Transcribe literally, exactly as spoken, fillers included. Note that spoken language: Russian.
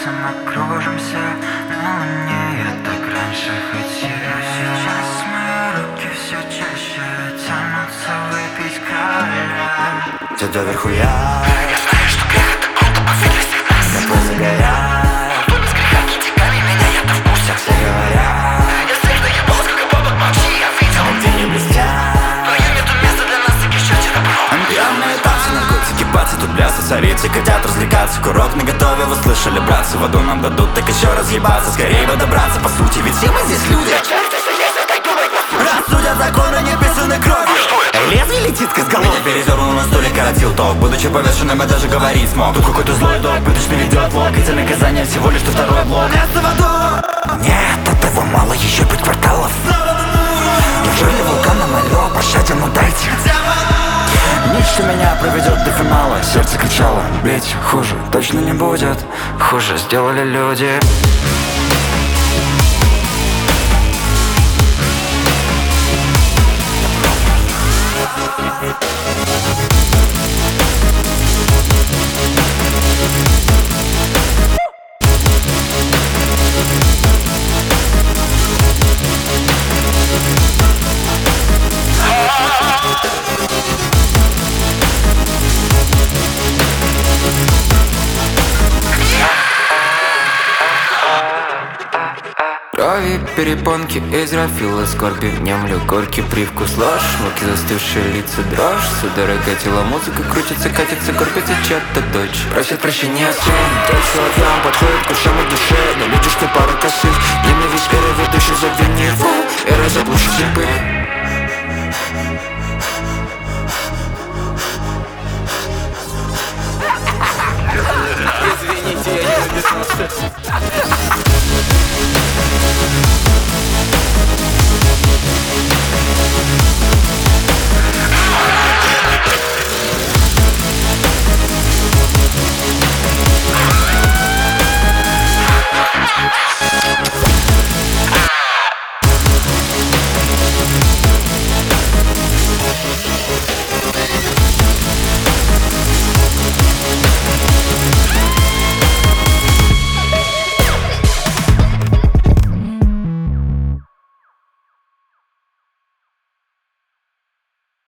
танцем мы кружимся на луне. Я так раньше хотел. Сейчас мои руки все чаще тянутся выпить короля. Где доверху я. Я знаю, что грех это круто, повели всех нас. Тепло загорят. Вы без греха не теками, меня я-то в курсе. Все говорят. Я слышно ебал, сколько бабок молчи, я видел. Где не блестят. Вдвоем нету места для нас, и кишете добро. Пьяные танцы, наркотики, бацы, тут плясы, царицы хотят развлекаться. Курок наготове, вы слышали, братцы, воду нам дадут, так еще разъебаться. Скорее бы добраться, по сути, ведь все мы здесь люди. Рассудят законы, не писаны кровью. Эй, лезвие летит к изголовью. Меня передернул на стуле, коротил ток. Будучи повешенным, я даже говорить смог. Тут какой-то злой док, пыточный ведет влог. И цель наказания всего лишь что второй блок. Мясо в аду. Нет, этого мало, еще пять кварталов. Неужели вулкан намалёл, пощаде, ну дайте. Ничто меня проведет до финала. Сердце кричало, ведь хуже точно не будет. Хуже сделали люди. Крови, перепонки, израфилы, скорби. Внемлю горький привкус ложь. Муки застывшие лица, дрожь. Судорога тела, музыка крутится, катится, корпится чья-то дочь. Просит прощения сын, точно отъем, подходит к ушам и душе. Но видишь ты пару косых, ненависть веры ведущий забвение его. Эра заглушит судьбы. Извините, я не записался.